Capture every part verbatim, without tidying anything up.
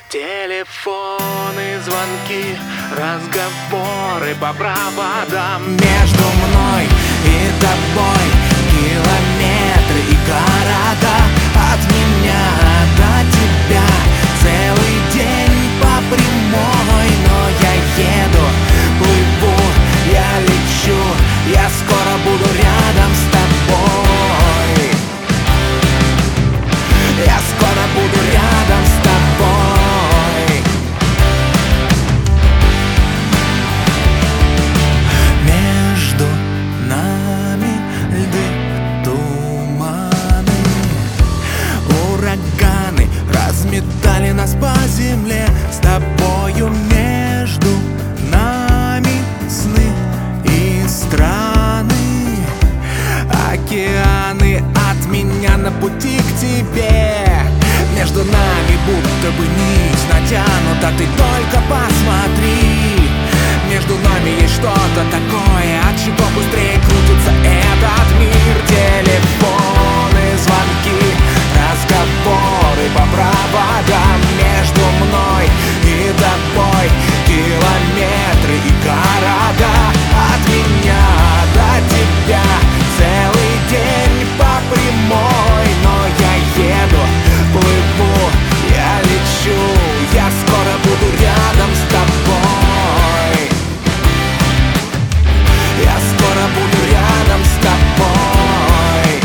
Телефоны, звонки, разговоры по проводам. Между мной и тобой километры и города. От меня до тебя целый день по прямой. Но я еду, плыву, я лечу, я скоро буду рядом с тобой. Я скоро буду рядом с тобой. Между нами льды, туманы, ураганы разметали нас по земле. С тобою между нами сны и страны, океаны от меня на пути к тебе. Между нами будто бы нить натянута, ты только посмотри. Между нами есть что-то такое, от чего быстрее крутится этот мир. Телефоны, звонки, разговоры по проводам. Между мной и тобой километры и города. От меня до тебя целый день по прямой. Но я еду, плыву, я лечу, я скоро буду рядом с тобой. Я скоро буду рядом с тобой.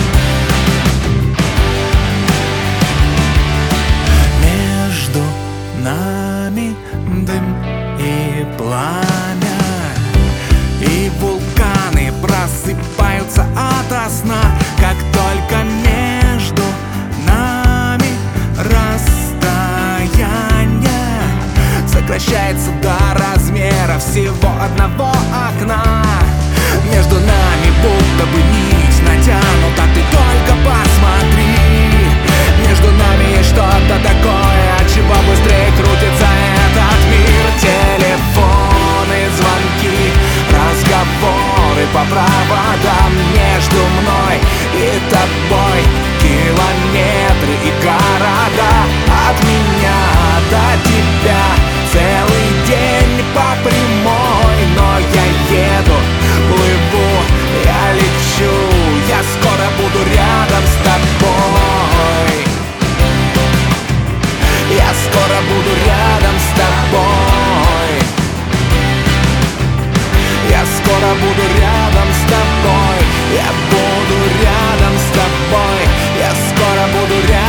Между нами дым и пламя, и вулканы просыпаются ото сна. Как только между нами расстояние сокращается до размера всего одного окна. Между нами будто бы нить натянута, ты только посмотри. Между нами есть что-то такое, от чего быстрее крутится этот мир. Телефоны, звонки, разговоры по проводам. Между мной и тобой километры и города. От меня до тебя целый день по прямой. Но я еду, плыву, я лечу, я скоро буду рядом с тобой. Я скоро буду рядом с тобой. Я скоро буду рядом с тобой. Я буду рядом с тобой. Я скоро буду рядом.